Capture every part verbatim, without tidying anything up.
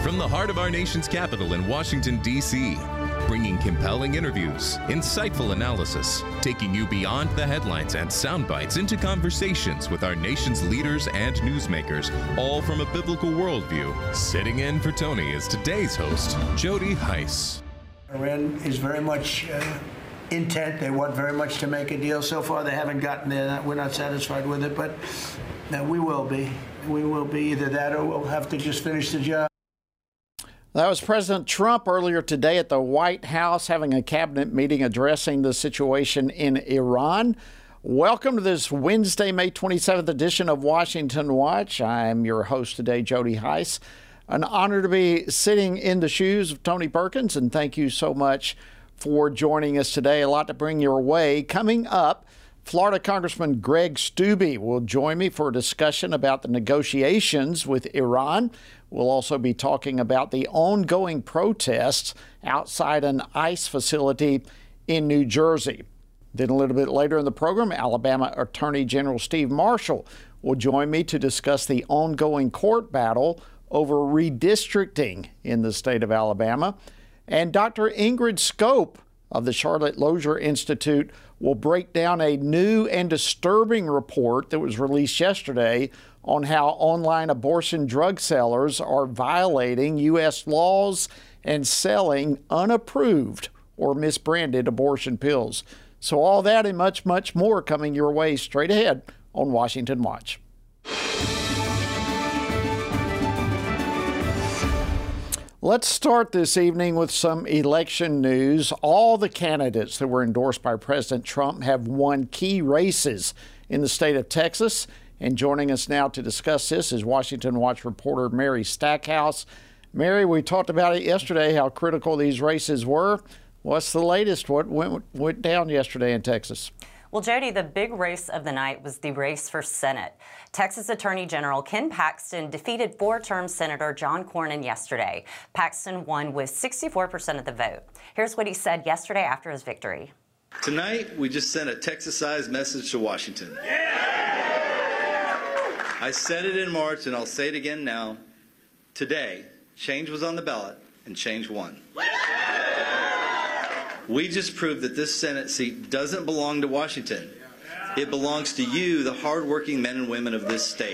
From the heart of our nation's capital in Washington, D C, bringing compelling interviews, insightful analysis, taking you beyond the headlines and sound bites into conversations with our nation's leaders and newsmakers, all from a biblical worldview. Sitting in for Tony is today's host, Jody Hice. Iran is very much uh, intent. They want very much to make a deal. So far, they haven't gotten there. We're not satisfied with it, but uh, we will be. We will be either that or we'll have to just finish the job. That was President Trump earlier today at the White House having a cabinet meeting addressing the situation in Iran. Welcome to this Wednesday, May twenty-seventh edition of Washington Watch. I'm your host today, Jody Hice. An honor to be sitting in the shoes of Tony Perkins, and thank you so much for joining us today. A lot to bring your way. Coming up, Florida Congressman Greg Steube will join me for a discussion about the negotiations with Iran. We'll also be talking about the ongoing protests outside an ICE facility in New Jersey. Then a little bit later in the program, Alabama Attorney General Steve Marshall will join me to discuss the ongoing court battle over redistricting in the state of Alabama. And Doctor Ingrid Scope of the Charlotte Lozier Institute will break down a new and disturbing report that was released yesterday on how online abortion drug sellers are violating U S laws and selling unapproved or misbranded abortion pills. So all that and much, much more coming your way straight ahead on Washington Watch. Let's start this evening with some election news. All the candidates that were endorsed by President Trump have won key races in the state of Texas. And joining us now to discuss this is Washington Watch reporter Mary Stackhouse. Mary, we talked about it yesterday, how critical these races were. What's the latest? What went, went down yesterday in Texas? Well, Jody, the big race of the night was the race for Senate. Texas Attorney General Ken Paxton defeated four-term Senator John Cornyn yesterday. Paxton won with sixty-four percent of the vote. Here's what he said yesterday after his victory. Tonight, we just sent a Texas-sized message to Washington. Yeah! I said it in March, and I'll say it again now. Today, change was on the ballot, and change won. We just proved that this Senate seat doesn't belong to Washington. It belongs to you, the hardworking men and women of this state.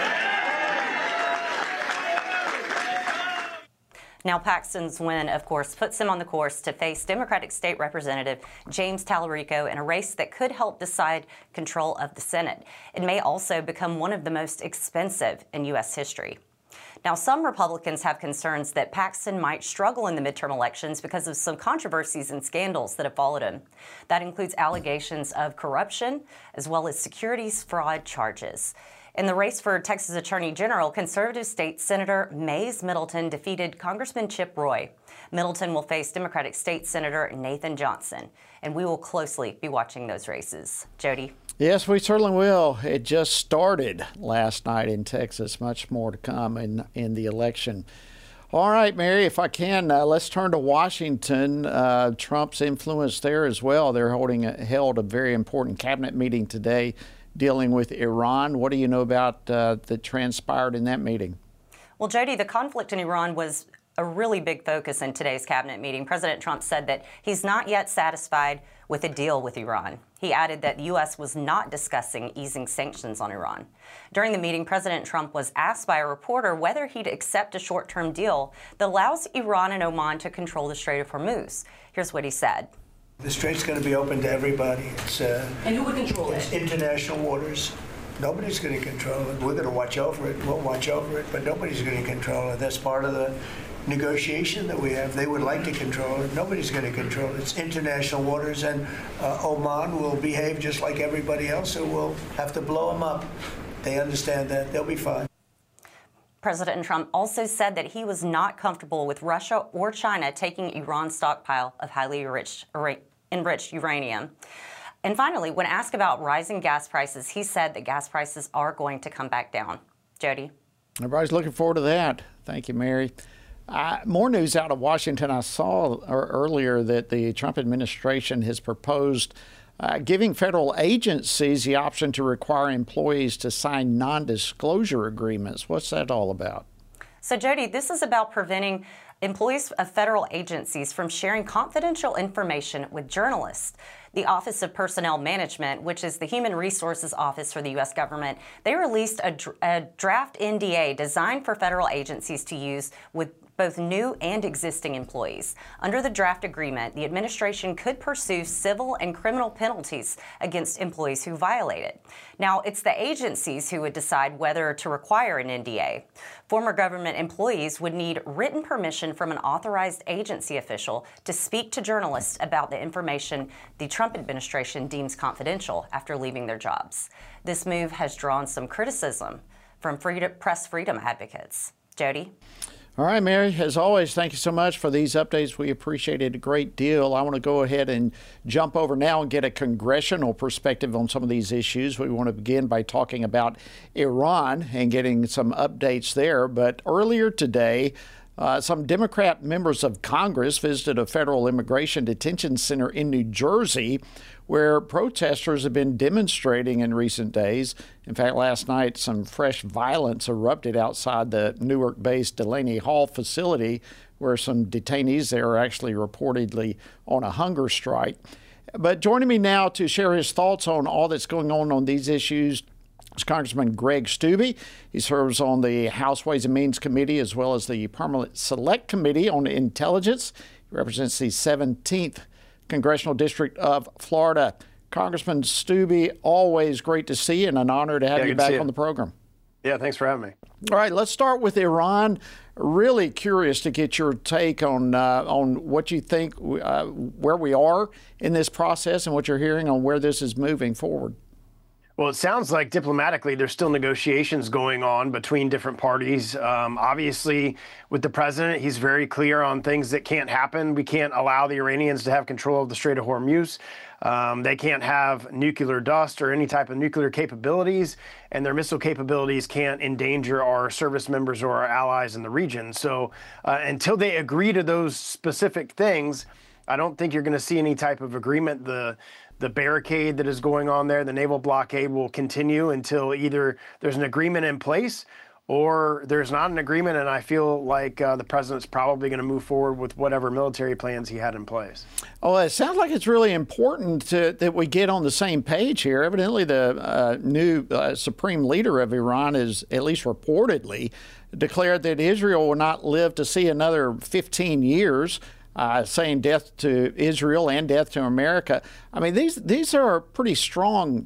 Now, Paxton's win, of course, puts him on the course to face Democratic State Representative James Talarico in a race that could help decide control of the Senate. It may also become one of the most expensive in U S history. Now, some Republicans have concerns that Paxton might struggle in the midterm elections because of some controversies and scandals that have followed him. That includes allegations of corruption as well as securities fraud charges. In the race for Texas Attorney General, conservative state Senator Mays Middleton defeated Congressman Chip Roy. Middleton will face Democratic State Senator Nathan Johnson, and we will closely be watching those races. Jody? Yes, we certainly will. It just started last night in Texas. Much more to come in, in the election. All right, Mary, if I can, uh, let's turn to Washington. Uh, Trump's influence there as well. They're holding a, held a very important cabinet meeting today dealing with Iran. What do you know about uh, that transpired in that meeting? Well, Jody, the conflict in Iran was a really big focus in today's cabinet meeting. President Trump said that he's not yet satisfied with a deal with Iran. He added that the U S was not discussing easing sanctions on Iran. During the meeting, President Trump was asked by a reporter whether he'd accept a short-term deal that allows Iran and Oman to control the Strait of Hormuz. Here's what he said. The strait's going to be open to everybody. It's, uh, and who would control it's it? International waters. Nobody's going to control it. We're going to watch over it. We'll watch over it, but nobody's going to control it. That's part of the negotiation that we have. They would like to control it. Nobody's going to control it. It's international waters, and uh, Oman will behave just like everybody else, so we'll have to blow them up. They understand that. They'll be fine. President Trump also said that he was not comfortable with Russia or China taking Iran's stockpile of highly enriched, enriched uranium. And finally, when asked about rising gas prices, he said that gas prices are going to come back down. Jody? Everybody's looking forward to that. Thank you, Mary. Uh, more news out of Washington. I saw earlier that the Trump administration has proposed uh, giving federal agencies the option to require employees to sign non-disclosure agreements. What's that all about? So, Jody, this is about preventing employees of federal agencies from sharing confidential information with journalists. The Office of Personnel Management, which is the Human Resources Office for the U S government, they released a, dr- a draft N D A designed for federal agencies to use with both new and existing employees. Under the draft agreement, the administration could pursue civil and criminal penalties against employees who violate it. Now, it's the agencies who would decide whether to require an N D A. Former government employees would need written permission from an authorized agency official to speak to journalists about the information the Trump administration deems confidential after leaving their jobs. This move has drawn some criticism from freedom, press freedom advocates. Jody? All right, Mary, as always, thank you so much for these updates. We appreciate it a great deal. I want to go ahead and jump over now and get a congressional perspective on some of these issues. We want to begin by talking about Iran and getting some updates there. But earlier today, uh, some Democrat members of Congress visited a federal immigration detention center in New Jersey, where protesters have been demonstrating in recent days. In fact, last night, some fresh violence erupted outside the Newark-based Delaney Hall facility, where some detainees there are actually reportedly on a hunger strike. But joining me now to share his thoughts on all that's going on on these issues is Congressman Greg Steube. He serves on the House Ways and Means Committee as well as the Permanent Select Committee on Intelligence. He represents the seventeenth Congressional District of Florida. Congressman Steube, always great to see you and an honor to have yeah, you back on the program. Yeah, thanks for having me. All right, let's start with Iran. Really curious to get your take on uh, on what you think, uh, where we are in this process and what you're hearing on where this is moving forward. Well, it sounds like diplomatically there's still negotiations going on between different parties. Um, obviously, with the president, he's very clear on things that can't happen. We can't allow the Iranians to have control of the Strait of Hormuz. Um, they can't have nuclear dust or any type of nuclear capabilities, and their missile capabilities can't endanger our service members or our allies in the region. So uh, until they agree to those specific things, I don't think you're going to see any type of agreement. The The barricade that is going on there, the naval blockade, will continue until either there's an agreement in place or there's not an agreement. And I feel like uh, the president's probably going to move forward with whatever military plans he had in place. Oh, it sounds like it's really important to, that we get on the same page here. Evidently, the uh, new uh, supreme leader of Iran is, at least reportedly, declared that Israel will not live to see another fifteen years. Uh, saying death to Israel and death to America. I mean, these these are pretty strong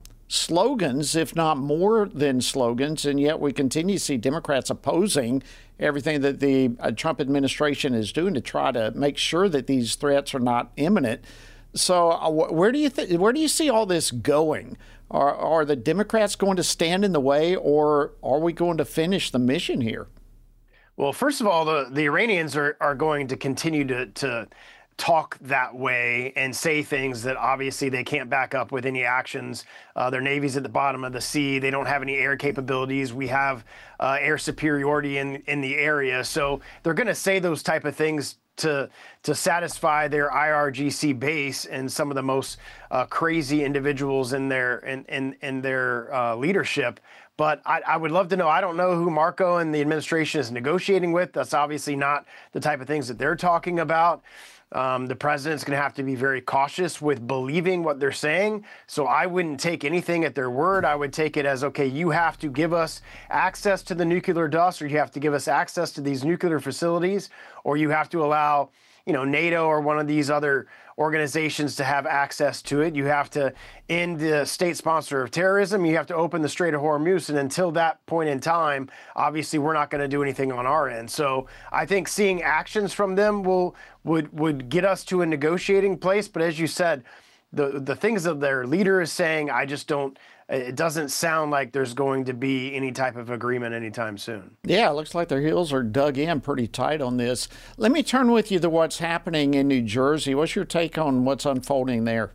slogans, if not more than slogans, and yet we continue to see Democrats opposing everything that the uh, Trump administration is doing to try to make sure that these threats are not imminent. So, uh, where do you th- where do you see all this going? Are are the Democrats going to stand in the way, or are we going to finish the mission here? Well, first of all, the, the Iranians are, are going to continue to, to talk that way and say things that obviously they can't back up with any actions. Uh, their Navy's at the bottom of the sea. They don't have any air capabilities. We have uh, air superiority in, in the area. So they're going to say those type of things to to satisfy their I R G C base and some of the most uh, crazy individuals in their in, in, in their uh, leadership. But I, I would love to know. I don't know who Marco and the administration is negotiating with. That's obviously not the type of things that they're talking about. Um, the president's going to have to be very cautious with believing what they're saying. So I wouldn't take anything at their word. I would take it as, okay, you have to give us access to the nuclear dust, or you have to give us access to these nuclear facilities, or you have to allow, you know, NATO or one of these other organizations to have access to it. You have to end the state sponsor of terrorism. You have to open the Strait of Hormuz. And until that point in time, obviously, we're not going to do anything on our end. So I think seeing actions from them will would would get us to a negotiating place. But as you said, the the things that their leader is saying, I just don't. It doesn't sound like there's going to be any type of agreement anytime soon. Yeah, it looks like their heels are dug in pretty tight on this. Let me turn with you to what's happening in New Jersey. What's your take on what's unfolding there?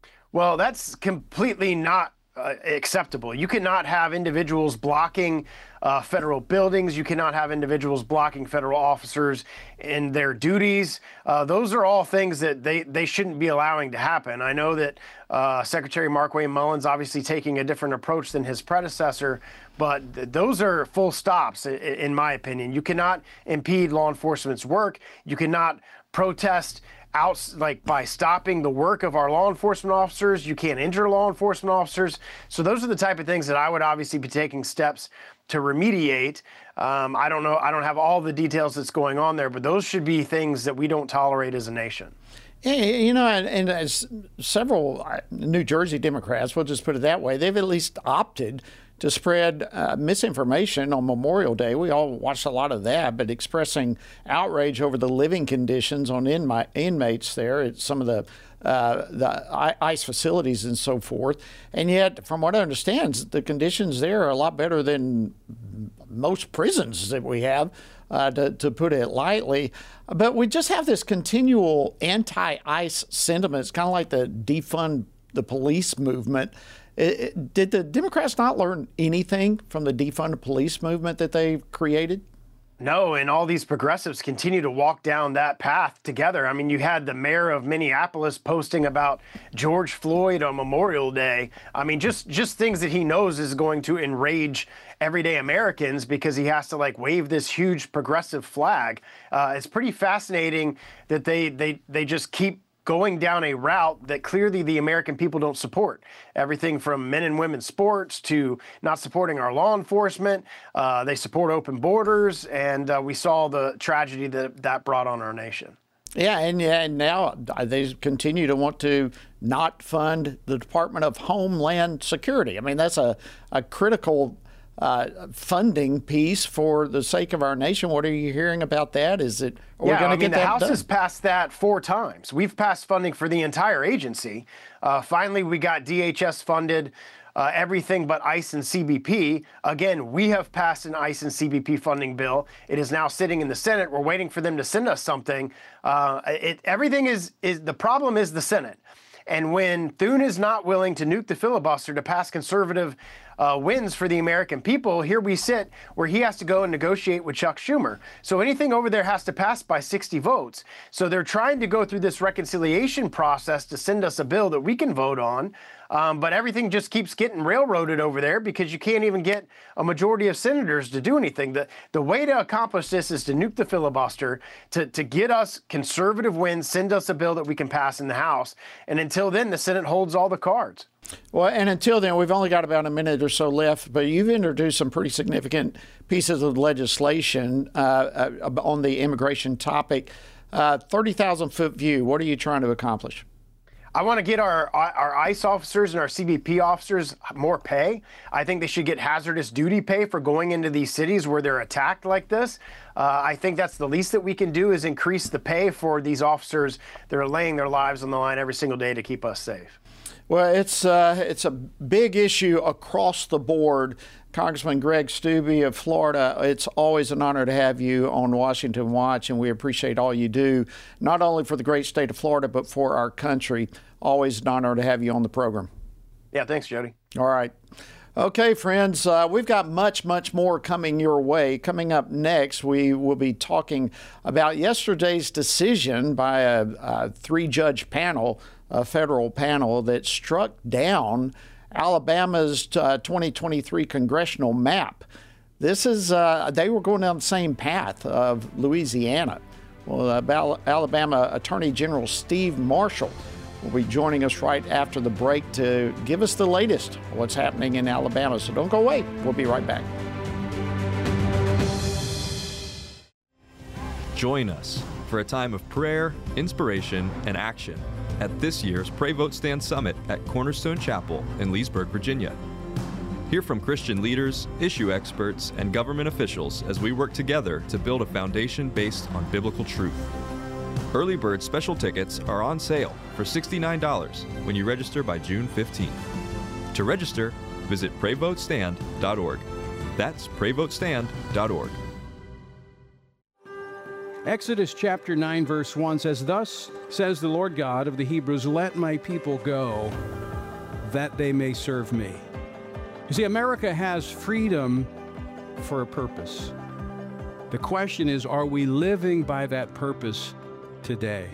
Well, that's completely not uh, acceptable. You cannot have individuals blocking uh, federal buildings. You cannot have individuals blocking federal officers in their duties. Uh, those are all things that they, they shouldn't be allowing to happen. I know that uh, Secretary Markwayne Mullins obviously taking a different approach than his predecessor, but th- those are full stops, in, in my opinion. You cannot impede law enforcement's work. You cannot protest out like by stopping the work of our law enforcement officers. You can't injure law enforcement officers. So those are the type of things that I would obviously be taking steps to remediate. Um, I don't know. I don't have all the details that's going on there, but those should be things that we don't tolerate as a nation. Yeah, you know, and, and as several New Jersey Democrats, we'll just put it that way, they've at least opted to spread uh, misinformation on Memorial Day. We all watched a lot of that, but expressing outrage over the living conditions on inma- inmates there at some of the uh, the ICE facilities and so forth. And yet, from what I understand, the conditions there are a lot better than most prisons that we have, uh, to, to put it lightly. But we just have this continual anti-ICE sentiment. It's kind of like the defund the police movement. It, it, did the Democrats not learn anything from the defund the police movement that they created? No, and all these progressives continue to walk down that path together. I mean, you had the mayor of Minneapolis posting about George Floyd on Memorial Day. I mean, just just things that he knows is going to enrage everyday Americans because he has to like wave this huge progressive flag. Uh, it's pretty fascinating that they they they just keep going down a route that clearly the American people don't support. Everything from men and women's sports to not supporting our law enforcement. Uh, they support open borders, and uh, we saw the tragedy that that brought on our nation. Yeah, and, yeah, and now they continue to want to not fund the Department of Homeland Security. I mean, that's a, a critical Uh, funding piece for the sake of our nation. What are you hearing about that? Is it are yeah, we going to I mean, get the that House done? has passed that four times. We've passed funding for the entire agency. Uh, finally, we got D H S funded, uh, everything but ICE and C B P. Again, we have passed an ICE and C B P funding bill. It is now sitting in the Senate. We're waiting for them to send us something. Uh, it, everything is is the problem is the Senate. And when Thune is not willing to nuke the filibuster to pass conservative uh, wins for the American people, here we sit where he has to go and negotiate with Chuck Schumer. So anything over there has to pass by sixty votes. So they're trying to go through this reconciliation process to send us a bill that we can vote on. Um, but everything just keeps getting railroaded over there because you can't even get a majority of senators to do anything. The, the way to accomplish this is to nuke the filibuster, to, to get us conservative wins, send us a bill that we can pass in the House. And until then, the Senate holds all the cards. Well, and until then, we've only got about a minute or so left, but you've introduced some pretty significant pieces of legislation uh, uh, on the immigration topic. Uh, thirty thousand foot view, what are you trying to accomplish? I want to get our our ICE officers and our C B P officers more pay. I think they should get hazardous duty pay for going into these cities where they're attacked like this. Uh, I think that's the least that we can do is increase the pay for these officers that are laying their lives on the line every single day to keep us safe. Well, it's uh, it's a big issue across the board. Congressman Greg Steube of Florida, it's always an honor to have you on Washington Watch, and we appreciate all you do, not only for the great state of Florida, but for our country. Always an honor to have you on the program. Yeah, thanks, Jody. All right. Okay, friends, uh, we've got much, much more coming your way. Coming up next, we will be talking about yesterday's decision by a, a three-judge panel, a federal panel, that struck down Alabama's uh, twenty twenty-three congressional map. This is, uh, they were going down the same path of Louisiana. Well, uh, Alabama Attorney General Steve Marshall will be joining us right after the break to give us the latest on what's happening in Alabama. So don't go away. We'll be right back. Join us for a time of prayer, inspiration, and action at this year's Pray Vote Stand Summit at Cornerstone Chapel in Leesburg, Virginia. Hear from Christian leaders, issue experts, and government officials as we work together to build a foundation based on biblical truth. Early bird special tickets are on sale for sixty-nine dollars when you register by June fifteenth. To register, visit pray vote stand dot org. That's pray vote stand dot org. Exodus chapter nine, verse one says, "Thus says the Lord God of the Hebrews, let my people go, that they may serve me." You see, America has freedom for a purpose. The question is, are we living by that purpose today?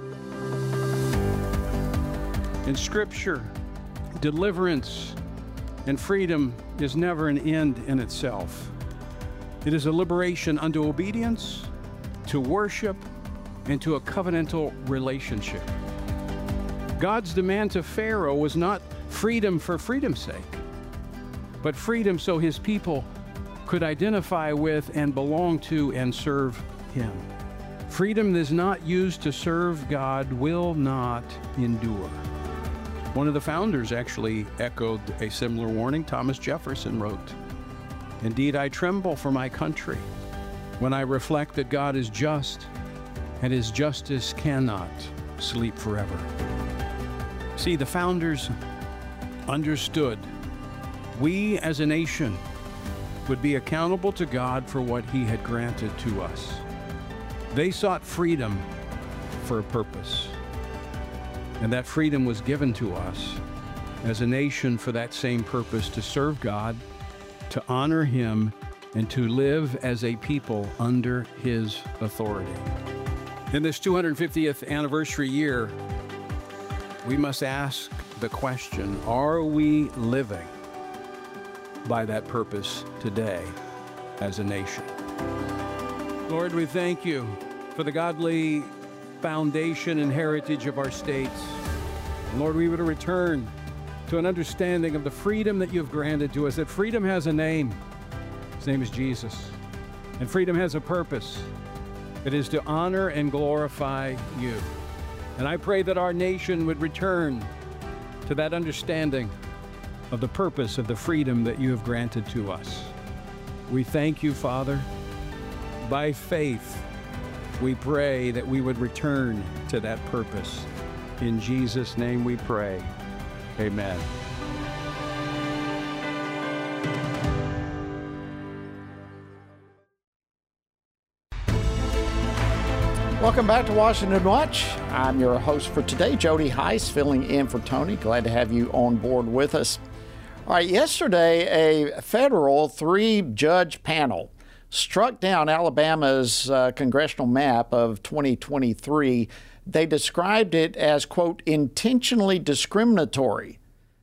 In Scripture, deliverance and freedom is never an end in itself. It is a liberation unto obedience, to worship, and to a covenantal relationship. God's demand to Pharaoh was not freedom for freedom's sake, but freedom so his people could identify with and belong to and serve him. Freedom that is not used to serve God will not endure. One of the founders actually echoed a similar warning. Thomas Jefferson wrote, "Indeed, I tremble for my country when I reflect that God is just and his justice cannot sleep forever." See, the founders understood we as a nation would be accountable to God for what he had granted to us. They sought freedom for a purpose, and that freedom was given to us as a nation for that same purpose, to serve God, to honor him, and to live as a people under his authority. In this two hundred fiftieth anniversary year, we must ask the question, are we living by that purpose today as a nation? Lord, we thank you for the godly foundation and heritage of our states. And Lord, we would return to an understanding of the freedom that you have granted to us, that freedom has a name. His name is Jesus. And freedom has a purpose. It is to honor and glorify you. And I pray that our nation would return to that understanding of the purpose of the freedom that you have granted to us. We thank you, Father. By faith, we pray that we would return to that purpose. In Jesus' name we pray. Amen. Welcome back to Washington Watch. I'm your host for today, Jody Heiss, filling in for Tony. Glad to have you on board with us. All right, yesterday, a federal three-judge panel struck down Alabama's uh, congressional map of twenty twenty-three. They described it as, quote, intentionally discriminatory.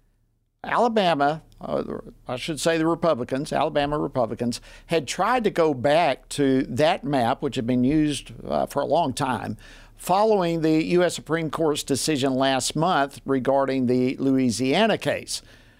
Alabama, uh, I should say the Republicans, Alabama Republicans, had tried to go back to that map, which had been used uh, for a long time, following the U S Supreme Court's decision last month regarding the Louisiana case.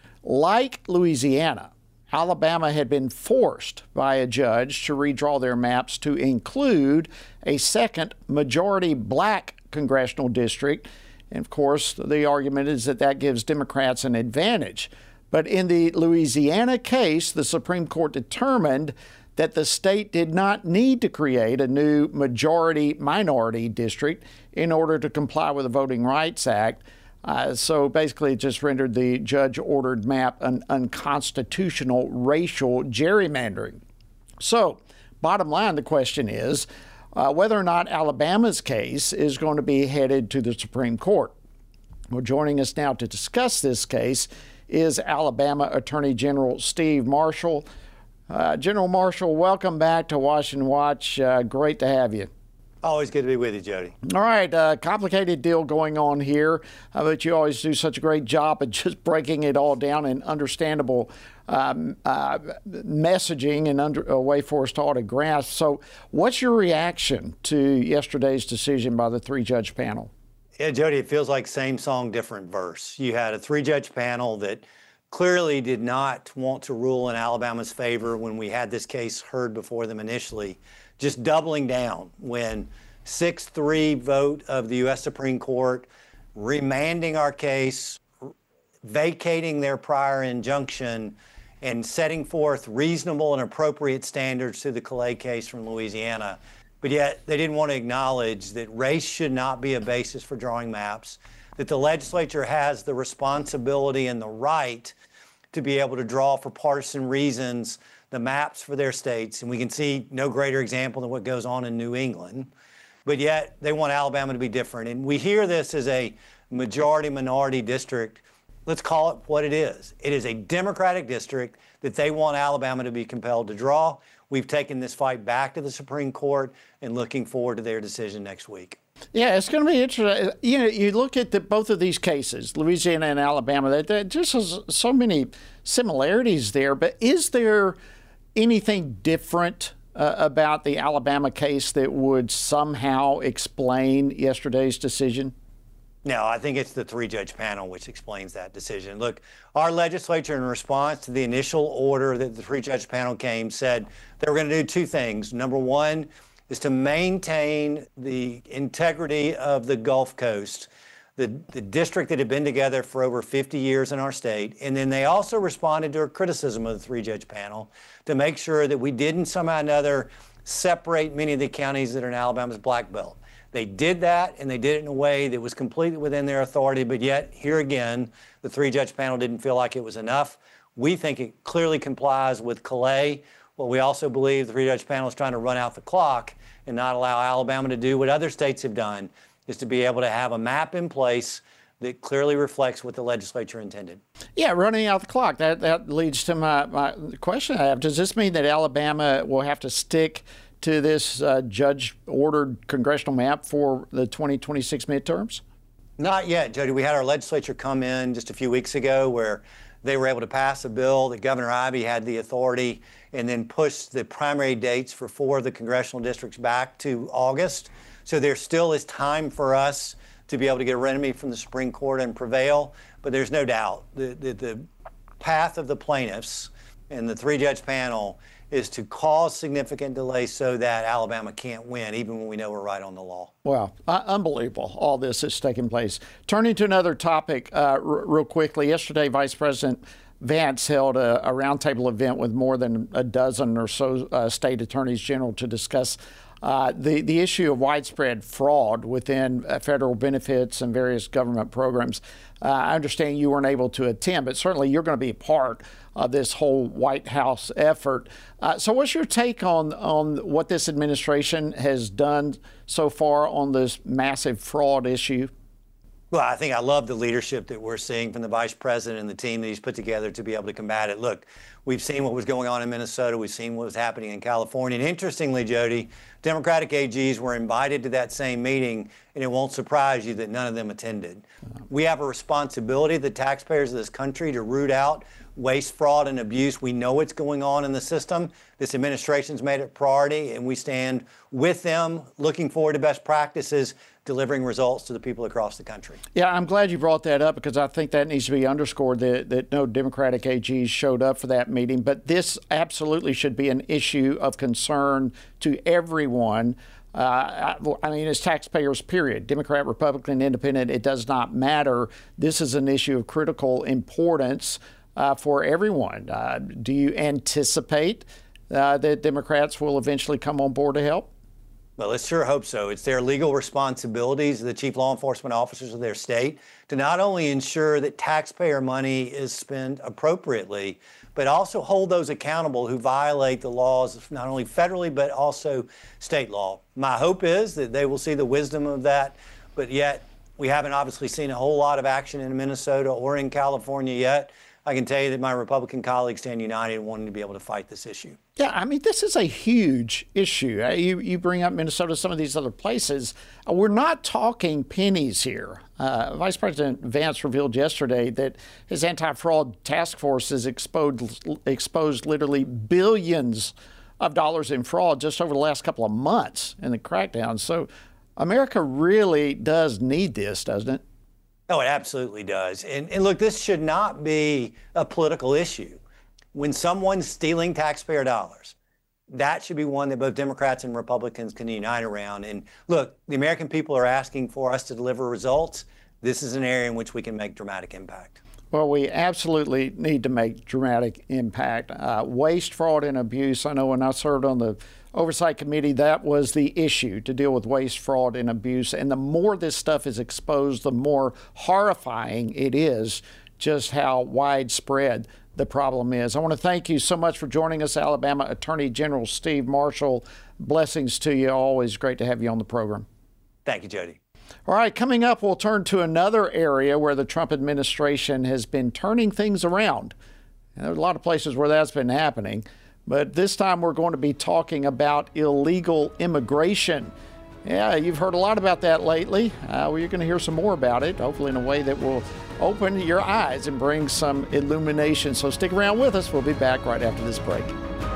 Like Louisiana, Alabama had been forced by a judge to redraw their maps to include a second majority black congressional district. And of course, the argument is that that gives Democrats an advantage. But in the Louisiana case, the Supreme Court determined that the state did not need to create a new majority-minority district in order to comply with the Voting Rights Act. Uh, so basically, it just rendered the judge-ordered map an unconstitutional racial gerrymandering. So, bottom line, the question is uh, whether or not Alabama's case is going to be headed to the Supreme Court. Well, joining us now to discuss this case is Alabama Attorney General Steve Marshall. Uh, General Marshall, welcome back to Washington Watch. Uh, great to have you. Always good to be with you, Jody. All right, uh, complicated deal going on here, uh, but you always do such a great job at just breaking it all down in understandable um, uh, messaging and under, a way for us to all to grasp. So what's your reaction to yesterday's decision by the three-judge panel? Yeah, Jody, it feels like same song, different verse. You had a three-judge panel that clearly did not want to rule in Alabama's favor when we had this case heard before them initially, just doubling down when six three vote of the U S Supreme Court, remanding our case, vacating their prior injunction, and setting forth reasonable and appropriate standards to the Calais case from Louisiana. But yet they didn't want to acknowledge that race should not be a basis for drawing maps, that the legislature has the responsibility and the right to be able to draw for partisan reasons the maps for their states. And we can see no greater example than what goes on in New England. But yet they want Alabama to be different. And we hear this as a majority-minority district. let's call it what it is. It is a Democratic district that they want Alabama to be compelled to draw. We've taken this fight back to the Supreme Court and looking forward to their decision next week. Yeah, it's going to be interesting. You know, you look at the, both of these cases, Louisiana and Alabama, that, that just has so many similarities there. But is there anything different uh, about the Alabama case that would somehow explain yesterday's decision? No, I think it's the three-judge panel which explains that decision. Look, our legislature, in response to the initial order that the three-judge panel came, said they were going to do two things. Number one is to maintain the integrity of the Gulf Coast, the, the district that had been together for over fifty years in our state. And then they also responded to a criticism of the three-judge panel to make sure that we didn't somehow or another separate many of the counties that are in Alabama's Black Belt. They did that, and they did it in a way that was completely within their authority, but yet, here again, the three-judge panel didn't feel like it was enough. We think it clearly complies with Calais. Well, we also believe the three-judge panel is trying to run out the clock and not allow Alabama to do what other states have done, is to be able to have a map in place that clearly reflects what the legislature intended. Yeah, running out the clock. That that leads to my, my question I have. Does this mean that Alabama will have to stick to this uh, judge-ordered congressional map for the twenty twenty-six midterms? Not yet, Jody. We had our legislature come in just a few weeks ago where they were able to pass a bill that Governor Ivey had the authority and then pushed the primary dates for four of the congressional districts back to August. So there still is time for us to be able to get a remedy from the Supreme Court and prevail. But there's no doubt the, the, the path of the plaintiffs and the three-judge panel is to cause significant delay so that Alabama can't win, even when we know we're right on the law. Wow, uh, unbelievable. All this is taking place. Turning to another topic uh, r- real quickly. Yesterday, Vice President Vance held a, a roundtable event with more than a dozen or so uh, state attorneys general to discuss uh, the, the issue of widespread fraud within uh, federal benefits and various government programs. Uh, I understand you weren't able to attend, but certainly you're going to be a part of this whole White House effort. Uh, so what's your take on, on what this administration has done so far on this massive fraud issue? Well, I think I love the leadership that we're seeing from the vice president and the team that he's put together to be able to combat it. Look, we've seen what was going on in Minnesota. We've seen what was happening in California. And interestingly, Jody, Democratic A Gs were invited to that same meeting, and it won't surprise you that none of them attended. We have a responsibility, the taxpayers of this country, to root out waste, fraud, and abuse. We know what's going on in the system. This administration's made it a priority, and we stand with them, looking forward to best practices, delivering results to the people across the country. Yeah, I'm glad you brought that up because I think that needs to be underscored that, that no Democratic A Gs showed up for that meeting. But this absolutely should be an issue of concern to everyone. Uh, I, I mean, as taxpayers, period. Democrat, Republican, Independent, it does not matter. This is an issue of critical importance uh, for everyone. Uh, do you anticipate uh, that Democrats will eventually come on board to help? Well, let's sure hope so. It's their legal responsibilities, the chief law enforcement officers of their state, to not only ensure that taxpayer money is spent appropriately, but also hold those accountable who violate the laws, not only federally, but also state law. My hope is that they will see the wisdom of that, but yet we haven't obviously seen a whole lot of action in Minnesota or in California yet. I can tell you that my Republican colleagues stand united in wanting to be able to fight this issue. Yeah, I mean, this is a huge issue. You, you bring up Minnesota, some of these other places. We're not talking pennies here. Uh, Vice President Vance revealed yesterday that his anti-fraud task force has exposed, exposed literally billions of dollars in fraud just over the last couple of months in the crackdown. So America really does need this, doesn't it? Oh, it absolutely does. And, and look, this should not be a political issue. When someone's stealing taxpayer dollars, that should be one that both Democrats and Republicans can unite around. And look, the American people are asking for us to deliver results. This is an area in which we can make dramatic impact. Well, we absolutely need to make dramatic impact. Uh, waste, fraud, and abuse. I know when I served on the Oversight Committee, that was the issue, to deal with waste, fraud, and abuse. And the more this stuff is exposed, the more horrifying it is just how widespread the problem is. I want to thank you so much for joining us, Alabama Attorney General Steve Marshall. Blessings to you. Always great to have you on the program. Thank you, Jody. All right, coming up, we'll turn to another area where the Trump administration has been turning things around. And there's a lot of places where that's been happening, but this time we're going to be talking about illegal immigration. Yeah, you've heard a lot about that lately. Uh, well, you're going to hear some more about it, hopefully in a way that will open your eyes and bring some illumination. So stick around with us. We'll be back right after this break.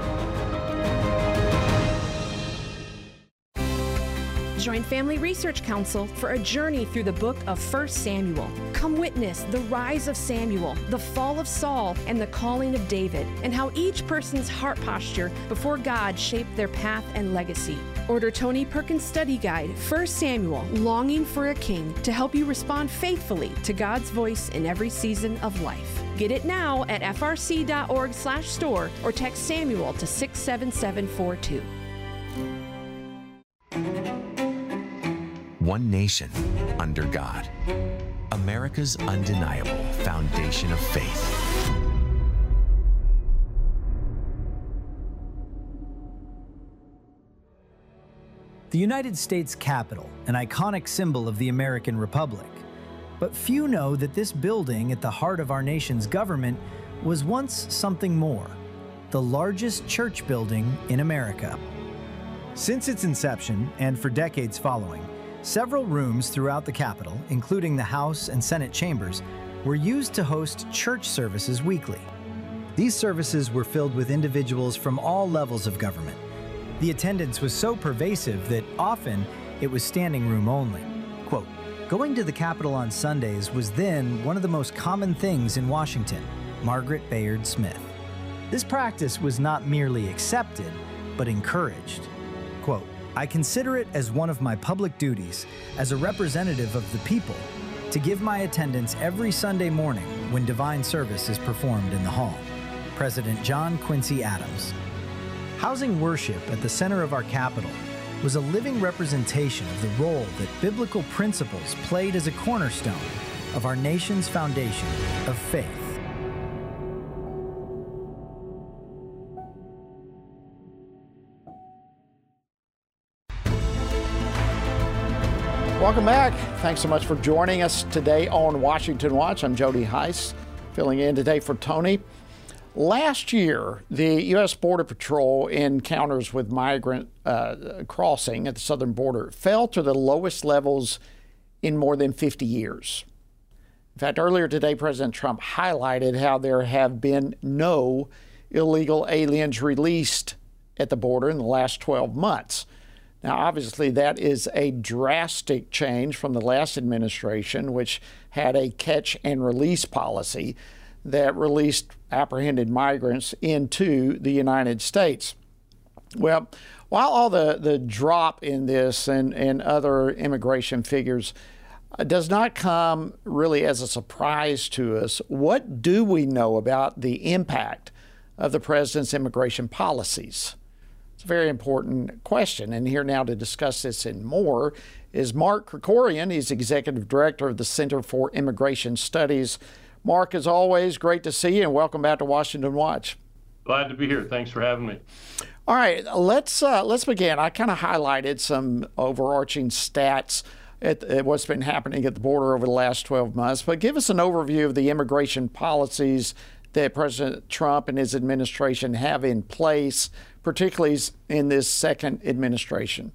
Join Family Research Council for a journey through the book of First Samuel. Come witness the rise of Samuel, the fall of Saul, and the calling of David, and how each person's heart posture before God shaped their path and legacy. Order Tony Perkins' study guide, First Samuel, Longing for a King, to help you respond faithfully to God's voice in every season of life. Get it now at f r c dot org slash store or text Samuel to six seven seven four two. One nation under God. America's undeniable foundation of faith. The United States Capitol, an iconic symbol of the American Republic. But few know that this building at the heart of our nation's government was once something more: the largest church building in America. Since its inception, and for decades following, several rooms throughout the Capitol, including the House and Senate chambers, were used to host church services weekly. These services were filled with individuals from all levels of government. The attendance was so pervasive that often it was standing room only. Quote, "Going to the Capitol on Sundays was then one of the most common things in Washington," Margaret Bayard Smith. This practice was not merely accepted, but encouraged. Quote, "I consider it as one of my public duties as a representative of the people to give my attendance every Sunday morning when divine service is performed in the hall." President John Quincy Adams. Housing worship at the center of our Capitol was a living representation of the role that biblical principles played as a cornerstone of our nation's foundation of faith. Welcome back. Thanks so much for joining us today on Washington Watch. I'm Jody Heiss, filling in today for Tony. Last year, the U S Border Patrol encounters with migrant uh, crossing at the southern border fell to the lowest levels in more than fifty years. In fact, earlier today, President Trump highlighted how there have been no illegal aliens released at the border in the last twelve months. Now, obviously, that is a drastic change from the last administration, which had a catch and release policy that released apprehended migrants into the United States. Well, while all the, the drop in this and, and other immigration figures does not come really as a surprise to us, what do we know about the impact of the president's immigration policies? It's a very important question. And here now to discuss this and more is Mark Krikorian. He's Executive Director of the Center for Immigration Studies. Mark, as always, great to see you and welcome back to Washington Watch. Glad to be here. Thanks for having me. All right, let's uh, let's begin. I kind of highlighted some overarching stats at, at what's been happening at the border over the last twelve months, but give us an overview of the immigration policies that President Trump and his administration have in place, particularly in this second administration.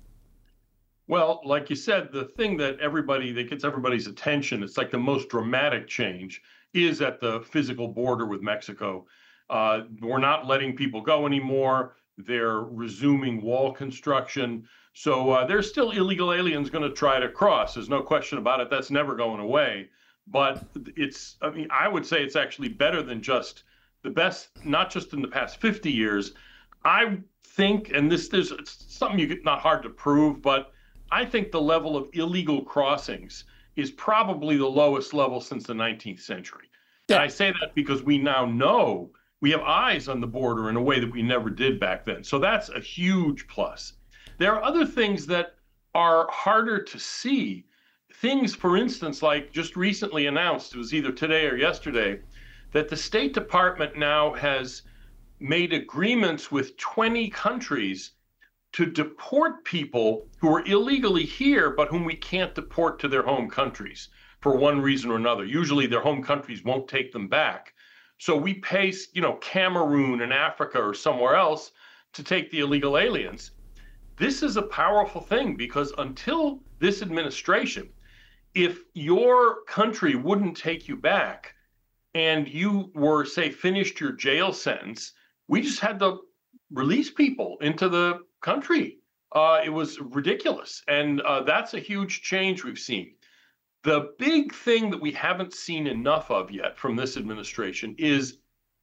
Well, like you said, the thing that everybody, that gets everybody's attention, it's like the most dramatic change, is at the physical border with Mexico. Uh, we're not letting people go anymore. They're resuming wall construction. So uh, there's still illegal aliens going to try to cross. There's no question about it. That's never going away. But it's, I mean, I would say it's actually better than just the best, not just in the past fifty years. I think, and this there's something you get not hard to prove, but I think the level of illegal crossings is probably the lowest level since the nineteenth century. Yeah. And I say that because we now know we have eyes on the border in a way that we never did back then. So that's a huge plus. There are other things that are harder to see. Things, for instance, like just recently announced, it was either today or yesterday, that the State Department now has made agreements with twenty countries to deport people who are illegally here, but whom we can't deport to their home countries for one reason or another. Usually their home countries won't take them back. So we pay, you know, Cameroon and Africa or somewhere else to take the illegal aliens. This is a powerful thing because until this administration, if your country wouldn't take you back and you were, say, finished your jail sentence, we just had to release people into the country. Uh, it was ridiculous. And uh, that's a huge change we've seen. The big thing that we haven't seen enough of yet from this administration is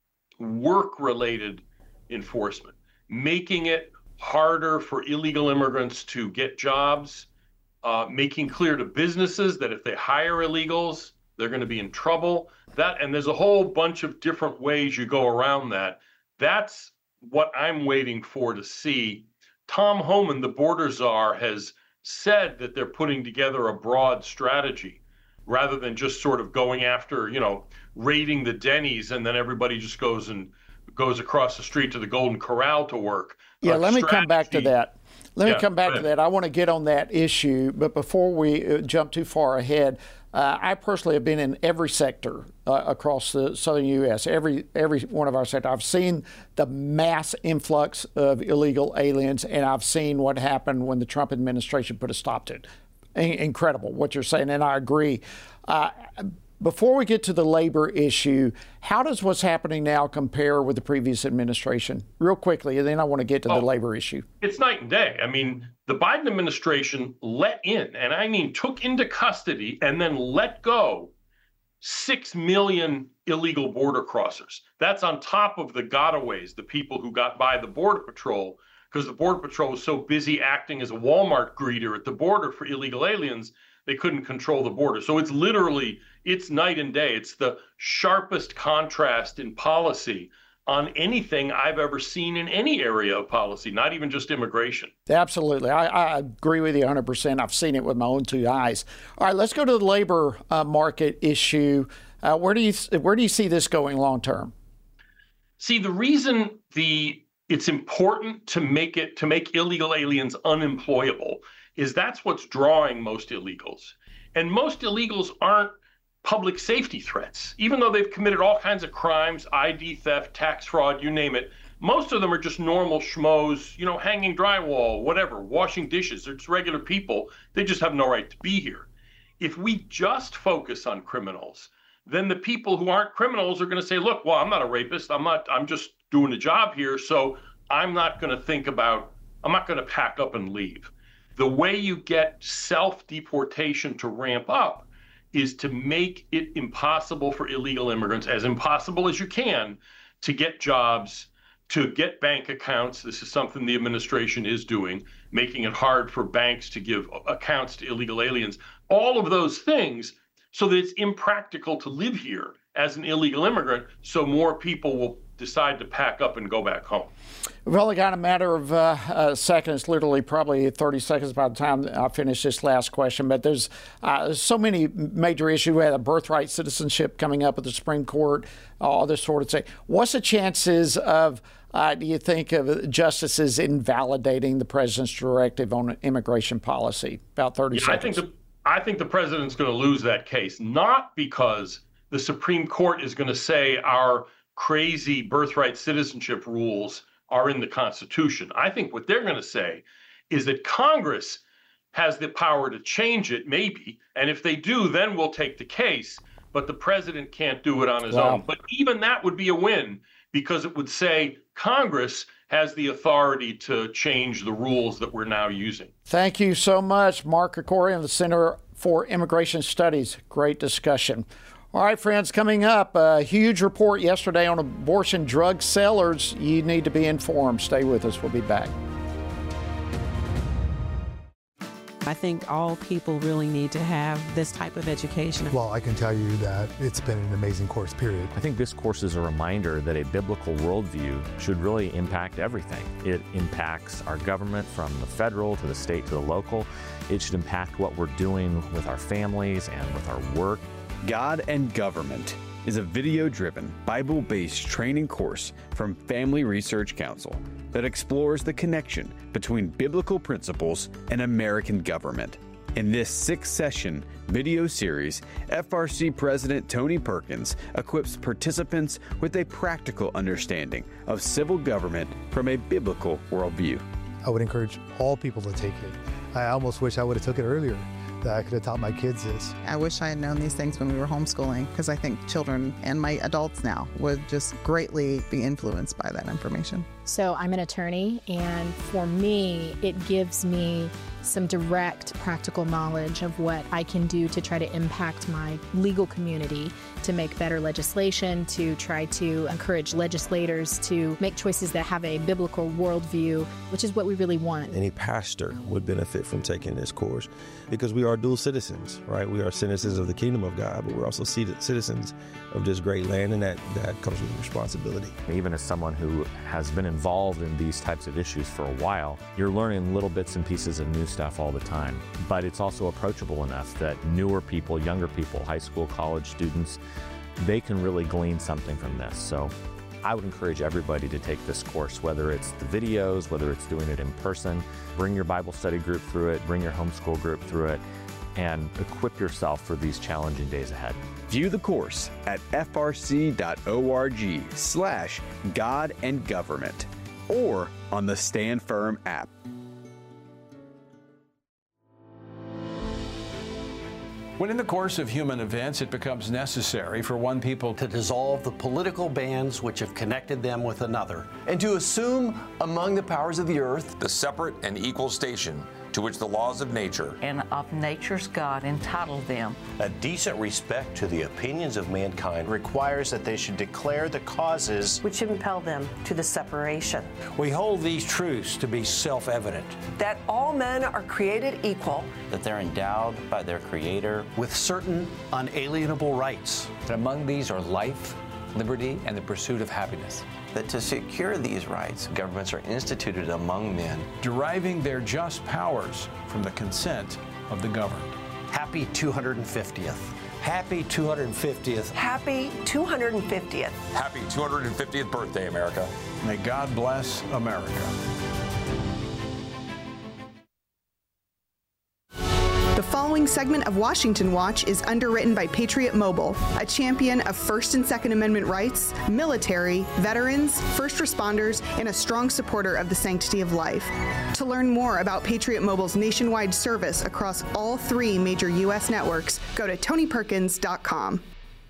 work-related enforcement, making it harder for illegal immigrants to get jobs, uh, making clear to businesses that if they hire illegals, they're going to be in trouble. That, and there's a whole bunch of different ways you go around that. That's what I'm waiting for to see. Tom Homan, the border czar, has said that they're putting together a broad strategy rather than just sort of going after, you know, raiding the Denny's and then everybody just goes and goes across the street to the Golden Corral to work. Yeah, uh, let me come back to that. Let Yeah, me come back go to ahead. that. I want to get on that issue, but before we uh, jump too far ahead, uh, I personally have been in every sector uh, across the southern U S, every every one of our sectors. I've seen the mass influx of illegal aliens, and I've seen what happened when the Trump administration put a stop to it. In- incredible what you're saying, and I agree. Uh, Before we get to the labor issue, how does what's happening now compare with the previous administration? Real quickly, and then I want to get to Oh. the labor issue. It's night and day. I mean, the Biden administration let in, and I mean took into custody and then let go six million illegal border crossers. That's on top of the gotaways, the people who got by the Border Patrol, because the Border Patrol was so busy acting as a Walmart greeter at the border for illegal aliens, they couldn't control the border. So it's literally, it's night and day. It's the sharpest contrast in policy on anything I've ever seen in any area of policy, not even just immigration. Absolutely. I, I agree with you one hundred percent. I've seen it with my own two eyes. All right, let's go to the labor uh, market issue. Uh, where do you where do you see this going long term? See, the reason the it's important to make it to make illegal aliens unemployable is that's what's drawing most illegals. And most illegals aren't public safety threats. Even though they've committed all kinds of crimes, I D theft, tax fraud, you name it, most of them are just normal schmoes, you know, hanging drywall, whatever, washing dishes. They're just regular people. They just have no right to be here. If we just focus on criminals, then the people who aren't criminals are going to say, look, well, I'm not a rapist. I'm not, I'm just doing a job here. So I'm not going to think about, I'm not going to pack up and leave. The way you get self-deportation to ramp up is to make it impossible for illegal immigrants, as impossible as you can, to get jobs, to get bank accounts. This is something the administration is doing, making it hard for banks to give accounts to illegal aliens. All of those things so that it's impractical to live here as an illegal immigrant, so more people will decide to pack up and go back home. We've only got a matter of uh, a second. It's literally probably thirty seconds by the time I finish this last question. But there's uh, so many major issues. We had a birthright citizenship coming up at the Supreme Court, all this sort of thing. What's the chances of, uh, do you think, of justices invalidating the president's directive on immigration policy? About thirty Yeah, I seconds. think the I think the president's going to lose that case, not because the Supreme Court is going to say our crazy birthright citizenship rules are in the Constitution. I think what they're going to say is that Congress has the power to change it, maybe, and if they do, then we'll take the case, but the president can't do it on his Wow. own. But even that would be a win, because it would say Congress has the authority to change the rules that we're now using. Thank you so much, Mark Krikorian, the Center for Immigration Studies. Great discussion. All right, friends, coming up, a huge report yesterday on abortion drug sellers. You need to be informed. Stay with us. We'll be back. I think all people really need to have this type of education. Well, I can tell you that it's been an amazing course, period. I think this course is a reminder that a biblical worldview should really impact everything. It impacts our government from the federal to the state to the local. It should impact what we're doing with our families and with our work. God and Government, is a video-driven, Bible-based training course from Family Research Council that explores the connection between biblical principles and American government. In this six-session video series, F R C President Tony Perkins equips participants with a practical understanding of civil government from a biblical worldview. I would encourage all people to take it. I almost wish I would have took it earlier, that I could have taught my kids this. I wish I had known these things when we were homeschooling, because I think children and my adults now would just greatly be influenced by that information. So I'm an attorney, and for me, it gives me some direct practical knowledge of what I can do to try to impact my legal community, to make better legislation, to try to encourage legislators to make choices that have a biblical worldview, which is what we really want. Any pastor would benefit from taking this course because we are dual citizens, right? We are citizens of the kingdom of God, but we're also citizens of this great land, and that, that comes with responsibility. Even as someone who has been involved in these types of issues for a while, you're learning little bits and pieces of new stuff all the time. But it's also approachable enough that newer people, younger people, high school, college students, they can really glean something from this. So I would encourage everybody to take this course, whether it's the videos, whether it's doing it in person. Bring your Bible study group through it, bring your homeschool group through it, and equip yourself for these challenging days ahead. View the course at frc.org slash God and Government or on the Stand Firm app. When in the course of human events it becomes necessary for one people to dissolve the political bands which have connected them with another, and to assume among the powers of the earth the separate and equal station to which the laws of nature and of nature's God entitled them. A decent respect to the opinions of mankind requires that they should declare the causes which impel them to the separation. We hold these truths to be self-evident. That all men are created equal. That they're endowed by their Creator with certain unalienable rights. And among these are life, liberty, and the pursuit of happiness. That to secure these rights, governments are instituted among men, deriving their just powers from the consent of the governed. Happy two hundred fiftieth. Happy two hundred fiftieth. Happy two hundred fiftieth. Happy two hundred fiftieth birthday, America. May God bless America. The following segment of Washington Watch is underwritten by Patriot Mobile, a champion of First and Second Amendment rights, military, veterans, first responders, and a strong supporter of the sanctity of life. To learn more about Patriot Mobile's nationwide service across all three major U S networks, go to tony perkins dot com.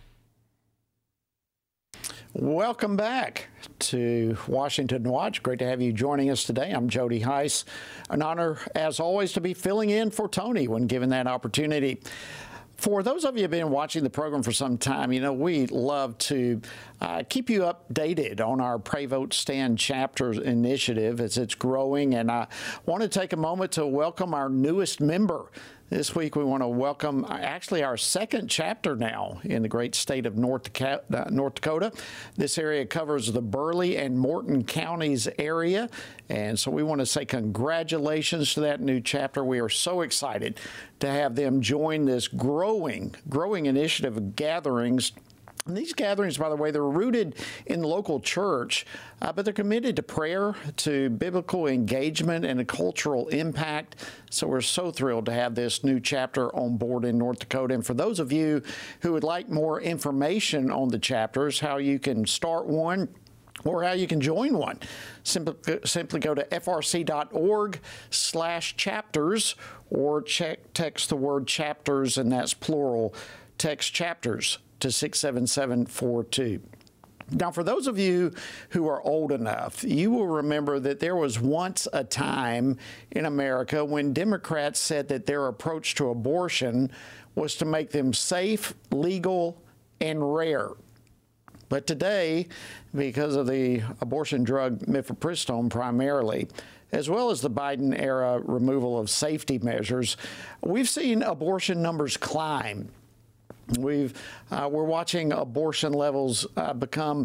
Welcome back to Washington Watch. Great to have you joining us today. I'm Jody Heiss. An honor, as always, to be filling in for Tony when given that opportunity. For those of you who have been watching the program for some time, you know, we love to uh, keep you updated on our Pray, Vote, Stand chapter initiative as it's growing. And I want to take a moment to welcome our newest member. This week, we want to welcome actually our second chapter now in the great state of North Dakota. North Dakota. This area covers the Burleigh and Morton counties area. And so we want to say congratulations to that new chapter. We are so excited to have them join this growing, growing initiative of gatherings. And these gatherings, by the way, they're rooted in the local church, uh, but they're committed to prayer, to biblical engagement, and a cultural impact. So we're so thrilled to have this new chapter on board in North Dakota. And for those of you who would like more information on the chapters, how you can start one, or how you can join one, simply, simply go to frc.org slash chapters, or check, text the word chapters, and that's plural, text chapters to six seven seven four two. Now, for those of you who are old enough, you will remember that there was once a time in America when Democrats said that their approach to abortion was to make them safe, legal, and rare. But today, because of the abortion drug mifepristone primarily, as well as the Biden-era removal of safety measures, we've seen abortion numbers climb. We've, uh, we're watching abortion levels uh, become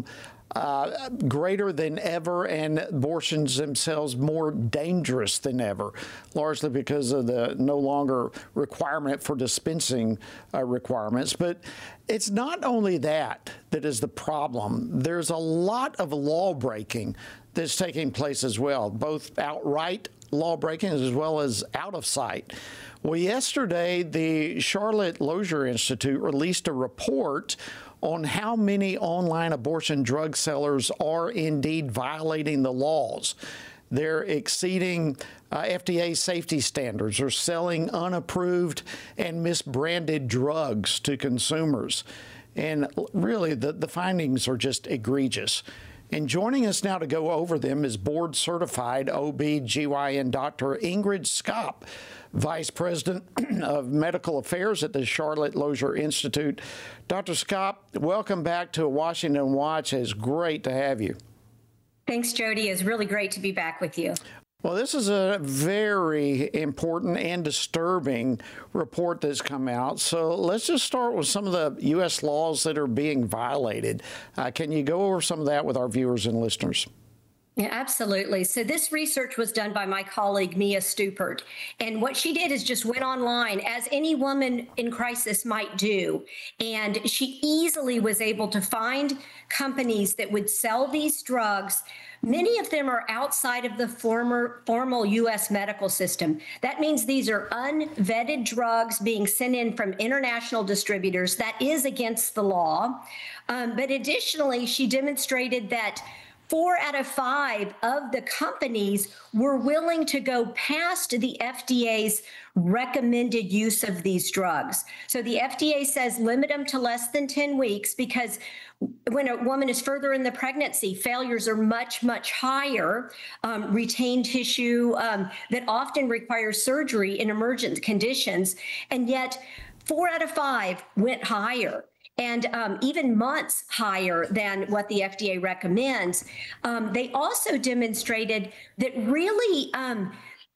uh, greater than ever, and abortions themselves more dangerous than ever, largely because of the no longer requirement for dispensing uh, requirements. But it's not only that that is the problem. There's a lot of law breaking that's taking place as well, both outright law breaking as well as out of sight. Well, yesterday, the Charlotte Lozier Institute released a report on how many online abortion drug sellers are indeed violating the laws. They're exceeding uh, F D A safety standards or selling unapproved and misbranded drugs to consumers. And really, the, the findings are just egregious. And joining us now to go over them is board-certified O B G Y N Doctor Ingrid Skopp, Vice President of Medical Affairs at the Charlotte Lozier Institute. Doctor Skopp, welcome back to Washington Watch. It's great to have you. Thanks, Jody. It's really great to be back with you. Well, this is a very important and disturbing report that's come out. So let's just start with some of the U S laws that are being violated. Uh, can you go over some of that with our viewers and listeners? Yeah, absolutely. So this research was done by my colleague, Mia Stupert. And what she did is just went online, as any woman in crisis might do. And she easily was able to find companies that would sell these drugs. Many of them are outside of the former formal U S medical system. That means these are unvetted drugs being sent in from international distributors. That is against the law. Um, but additionally, she demonstrated that Four out of five of the companies were willing to go past the F D A's recommended use of these drugs. So the F D A says limit them to less than ten weeks because when a woman is further in the pregnancy, failures are much, much higher. Um, retained tissue um, that often requires surgery in emergent conditions. And yet four out of five went higher. And um, even months higher than what the F D A recommends. Um, they also demonstrated that really um,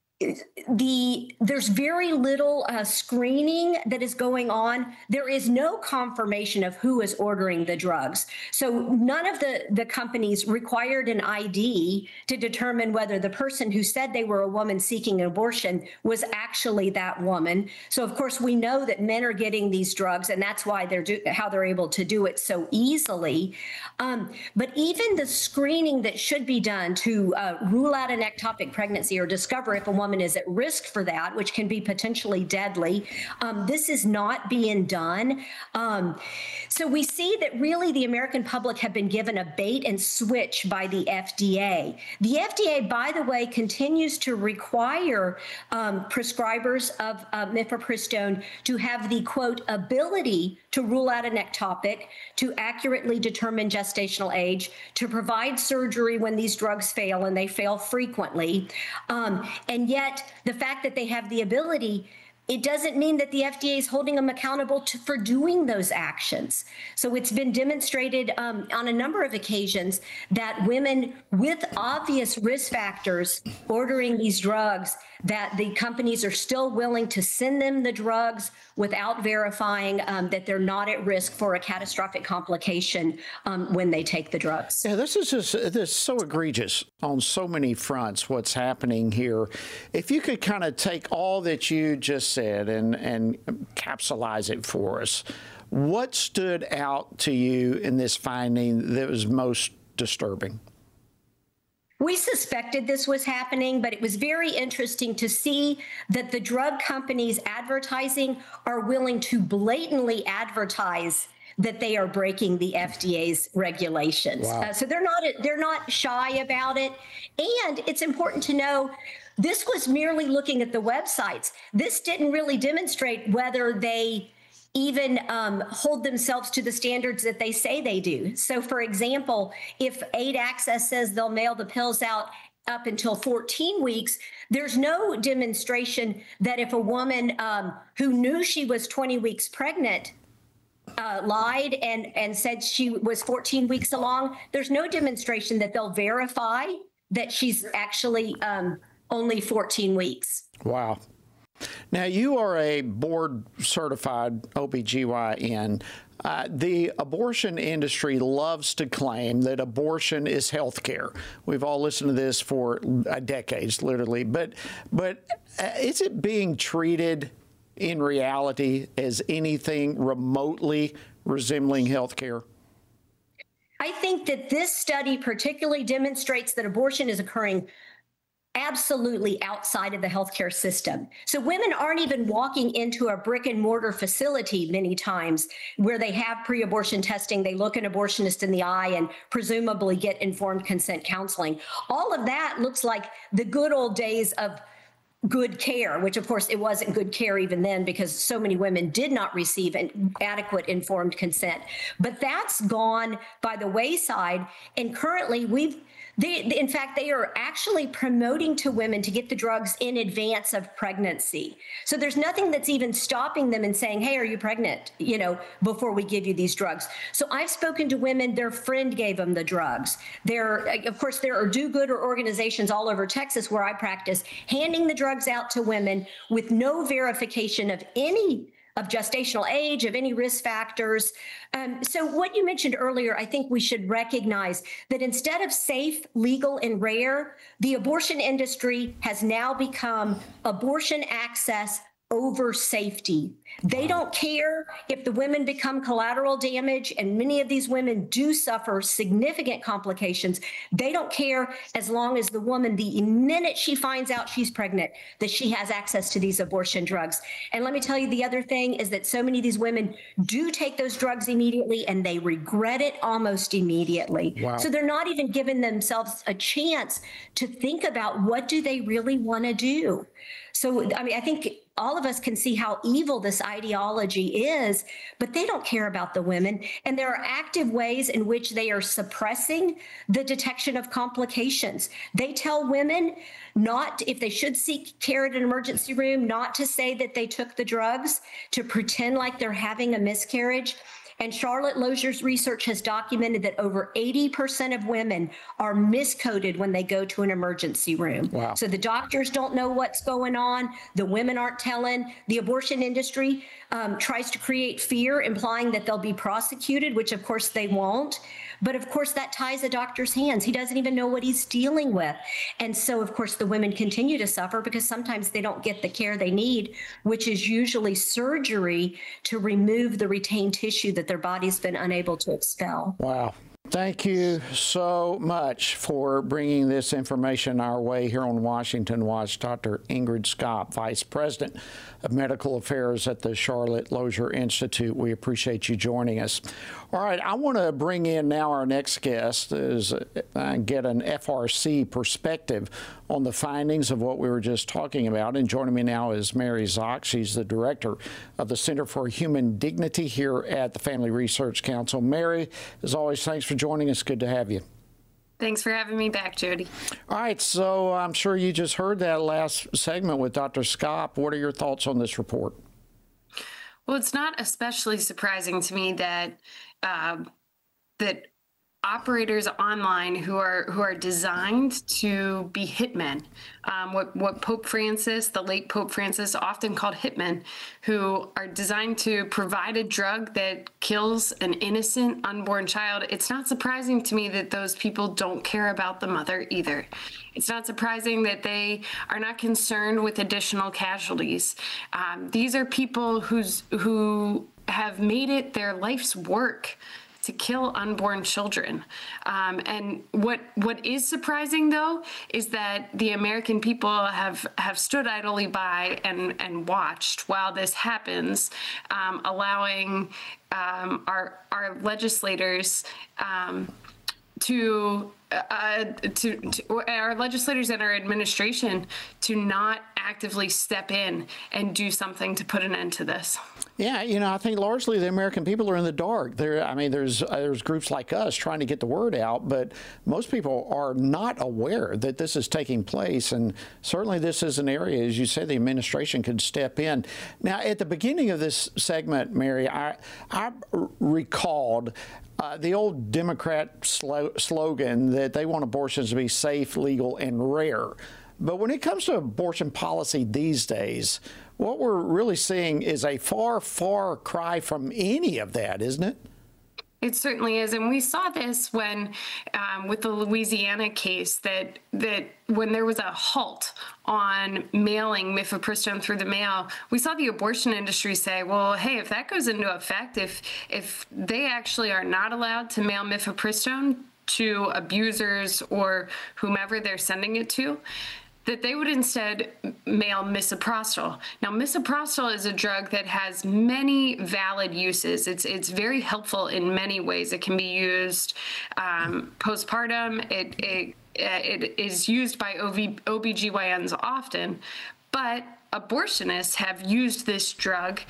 the there's very little uh, screening that is going on. There is no confirmation of who is ordering the drugs. So none of the, the companies required an I D to determine whether the person who said they were a woman seeking an abortion was actually that woman. So of course we know that men are getting these drugs, and that's why they're do, how they're able to do it so easily. Um, but even the screening that should be done to uh, rule out an ectopic pregnancy or discover if a woman is at risk for that, which can be potentially deadly. Um, this is not being done. Um, so we see that really the American public have been given a bait and switch by the F D A. The F D A, by the way, continues to require um, prescribers of uh, mifepristone to have the, quote, ability to rule out an ectopic, to accurately determine gestational age, to provide surgery when these drugs fail, and they fail frequently. Um, and yet, Yet the fact that they have the ability, it doesn't mean that the F D A is holding them accountable to, for doing those actions. So it's been demonstrated um, on a number of occasions that women with obvious risk factors ordering these drugs, that the companies are still willing to send them the drugs without verifying um, that they're not at risk for a catastrophic complication um, when they take the drugs. Yeah, this is just this is so egregious on so many fronts, what's happening here. If you could kind of take all that you just said and, and capsulize it for us, what stood out to you in this finding that was most disturbing? We suspected this was happening, but it was very interesting to see that the drug companies advertising are willing to blatantly advertise that they are breaking the F D A's regulations. Wow. Uh, so they're not they're not shy about it. And it's important to know this was merely looking at the websites. This didn't really demonstrate whether they even um, hold themselves to the standards that they say they do. So, for example, if Aid Access says they'll mail the pills out up until fourteen weeks, there's no demonstration that if a woman um, who knew she was twenty weeks pregnant uh, lied and, and said she was fourteen weeks along, there's no demonstration that they'll verify that she's actually um, only fourteen weeks. Wow. Now, you are a board-certified O B G Y N. Uh, the abortion industry loves to claim that abortion is health care. We've all listened to this for uh, decades, literally. But, but uh, is it being treated in reality as anything remotely resembling health care? I think that this study particularly demonstrates that abortion is occurring absolutely outside of the healthcare system. So women aren't even walking into a brick and mortar facility many times where they have pre-abortion testing. They look an abortionist in the eye and presumably get informed consent counseling. All of that looks like the good old days of good care, which of course it wasn't good care even then because so many women did not receive an adequate informed consent. But that's gone by the wayside. And currently we've They, in fact, they are actually promoting to women to get the drugs in advance of pregnancy. So there's nothing that's even stopping them and saying, hey, are you pregnant, you know, before we give you these drugs. So I've spoken to women, their friend gave them the drugs. There, of course, there are do-gooder organizations all over Texas where I practice, handing the drugs out to women with no verification of any of gestational age, of any risk factors. Um, so what you mentioned earlier, I think we should recognize that instead of safe, legal, and rare, the abortion industry has now become abortion access over safety. They don't care if the women become collateral damage, and many of these women do suffer significant complications. They don't care as long as the woman, the minute she finds out she's pregnant, that she has access to these abortion drugs. And let me tell you, the other thing is that so many of these women do take those drugs immediately and they regret it almost immediately. Wow. So they're not even giving themselves a chance to think about what do they really want to do. So, I mean, I think all of us can see how evil this ideology is, but they don't care about the women. And there are active ways in which they are suppressing the detection of complications. They tell women not, if they should seek care at an emergency room, not to say that they took the drugs, to pretend like they're having a miscarriage. And Charlotte Losier's research has documented that over eighty percent of women are miscoded when they go to an emergency room. Wow. So the doctors don't know what's going on. The women aren't telling. The abortion industry um, tries to create fear, implying that they'll be prosecuted, which of course they won't. But of course that ties the doctor's hands. He doesn't even know what he's dealing with. And so of course the women continue to suffer because sometimes they don't get the care they need, which is usually surgery to remove the retained tissue that their body's been unable to expel. Wow. Thank you so much for bringing this information our way here on Washington Watch. Doctor Ingrid Skopp, Vice President of Medical Affairs at the Charlotte Lozier Institute. We appreciate you joining us. All right, I want to bring in now our next guest is uh, get an F R C perspective on the findings of what we were just talking about. And joining me now is Mary Zock. She's the director of the Center for Human Dignity here at the Family Research Council. Mary, as always, thanks for joining us. Good to have you. Thanks for having me back, Jody. All right, so I'm sure you just heard that last segment with Doctor Skopp. What are your thoughts on this report? Well, it's not especially surprising to me that uh, that operators online who are who are designed to be hitmen, um, what what Pope Francis, the late Pope Francis, often called hitmen, who are designed to provide a drug that kills an innocent unborn child. It's not surprising to me that those people don't care about the mother either. It's not surprising that they are not concerned with additional casualties. Um, these are people who's who have made it their life's work to kill unborn children. Um, and what what is surprising, though, is that the American people have, have stood idly by and, and watched while this happens, um, allowing um, our, our legislators um, to Uh, to, to our legislators and our administration to not actively step in and do something to put an end to this. Yeah, you know, I think largely the American people are in the dark. There, I mean, there's uh, there's groups like us trying to get the word out, but most people are not aware that this is taking place. And certainly this is an area, as you say, the administration could step in. Now, at the beginning of this segment, Mary, I, I recalled Uh, the old Democrat slo- slogan that they want abortions to be safe, legal, and rare. But when it comes to abortion policy these days, what we're really seeing is a far, far cry from any of that, isn't it? It certainly is, and we saw this when, um, with the Louisiana case, that that when there was a halt on mailing mifepristone through the mail, we saw the abortion industry say, "Well, hey, if that goes into effect, if if they actually are not allowed to mail mifepristone to abusers or whomever they're sending it to, that they would instead mail misoprostol." Now, misoprostol is a drug that has many valid uses. It's it's very helpful in many ways. It can be used um, postpartum. It, it it is used by O B G Y Ns often, but abortionists have used this drug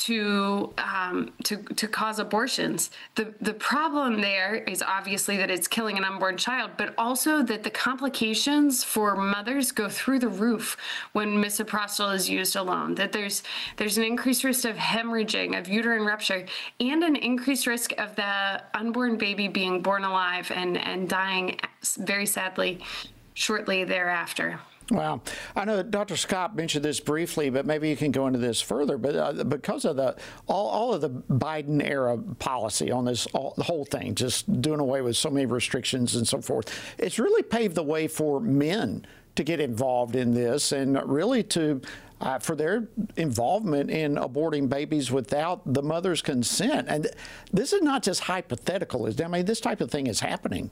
to um, to to cause abortions. The the problem there is obviously that it's killing an unborn child, but also that the complications for mothers go through the roof when misoprostol is used alone. That there's there's an increased risk of hemorrhaging, of uterine rupture, and an increased risk of the unborn baby being born alive and and dying very sadly shortly thereafter. Wow. I know Doctor Scott mentioned this briefly, but maybe you can go into this further. But uh, because of the all, all of the Biden era policy on this, all, the whole thing, just doing away with so many restrictions and so forth, it's really paved the way for men to get involved in this and really to uh, for their involvement in aborting babies without the mother's consent. And this is not just hypothetical. I mean, this type of thing is happening.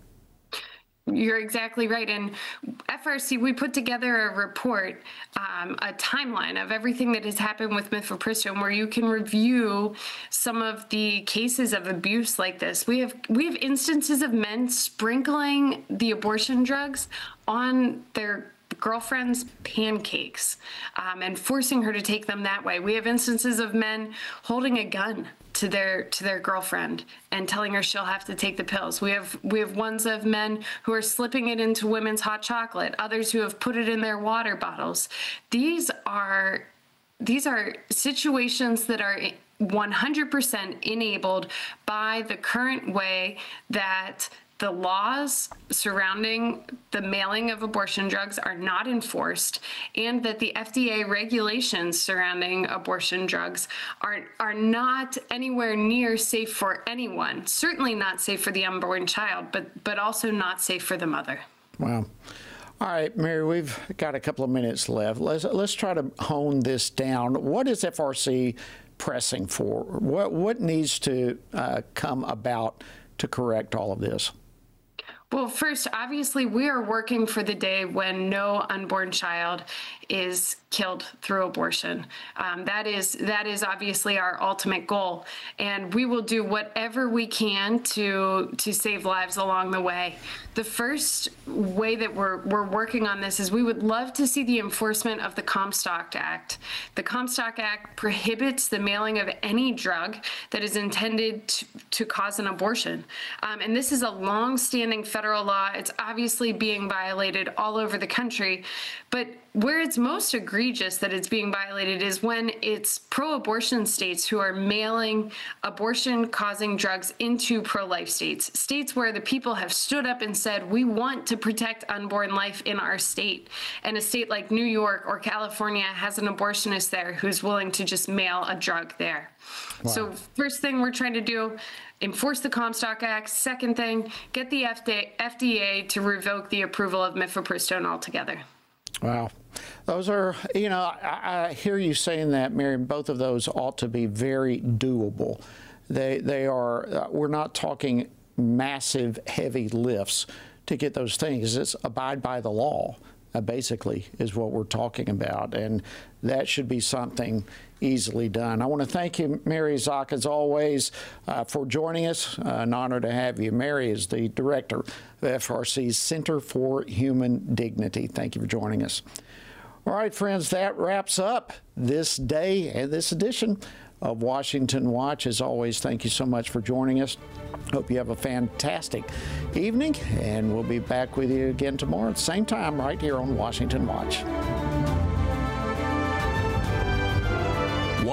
You're exactly right. And F R C, we put together a report, um, a timeline of everything that has happened with mifepristone, where you can review some of the cases of abuse like this. We have we have instances of men sprinkling the abortion drugs on their girlfriend's pancakes um, and forcing her to take them that way. We have instances of men holding a gun to their to their girlfriend and telling her she'll have to take the pills. We have we have ones of men who are slipping it into women's hot chocolate, others who have put it in their water bottles. These are these are situations that are one hundred percent enabled by the current way that the laws surrounding the mailing of abortion drugs are not enforced, and that the F D A regulations surrounding abortion drugs are, are not anywhere near safe for anyone. Certainly not safe for the unborn child, but, but also not safe for the mother. Wow. All right, Mary, we've got a couple of minutes left. Let's, let's try to hone this down. What is F R C pressing for? What, what needs to uh, come about to correct all of this? Well, first, obviously, we are working for the day when no unborn child is killed through abortion. Um, that is that is obviously our ultimate goal, and we will do whatever we can to to save lives along the way. The first way that we're we're working on this is we would love to see the enforcement of the Comstock Act. The Comstock Act prohibits the mailing of any drug that is intended to, to cause an abortion, um, and this is a long-standing federal law. It's obviously being violated all over the country, but where it's most egregious that it's being violated is when it's pro-abortion states who are mailing abortion-causing drugs into pro-life states, states where the people have stood up and said, we want to protect unborn life in our state. And a state like New York or California has an abortionist there who's willing to just mail a drug there. Wow. So first thing we're trying to do, enforce the Comstock Act. Second thing, get the F D A to revoke the approval of mifepristone altogether. Wow. Those are, you know, I, I hear you saying that, Mary. Both of those ought to be very doable. They, they are, uh, we're not talking massive, heavy lifts to get those things. It's abide by the law, uh, basically, is what we're talking about. And that should be something easily done. I want to thank you, Mary Szoch, as always, uh, for joining us. Uh, an honor to have you. Mary is the director of F R C's Center for Human Dignity. Thank you for joining us. All right, friends, that wraps up this day and this edition of Washington Watch. As always, thank you so much for joining us. Hope you have a fantastic evening, and we'll be back with you again tomorrow at the same time right here on Washington Watch.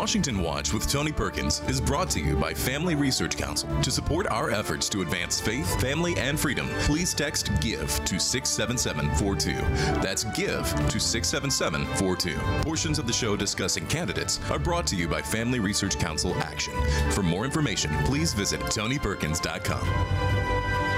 Washington Watch with Tony Perkins is brought to you by Family Research Council. To support our efforts to advance faith, family, and freedom, please text GIVE to six seven seven four two. That's GIVE to six seven seven four two. Portions of the show discussing candidates are brought to you by Family Research Council Action. For more information, please visit tony perkins dot com.